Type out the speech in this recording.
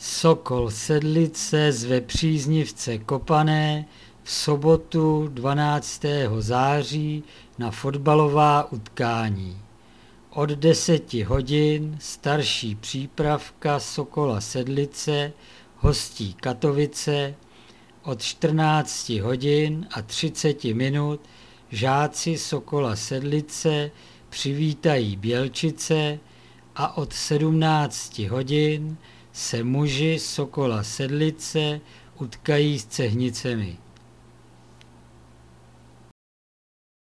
Sokol Sedlice zve příznivce kopané v sobotu 12. září na fotbalová utkání. Od 10 hodin starší přípravka Sokola Sedlice hostí Katovice, od 14 hodin a 30 minut žáci Sokola Sedlice přivítají Bělčice a od 17 hodin se muži Sokola Sedlice utkají s Cehnicemi.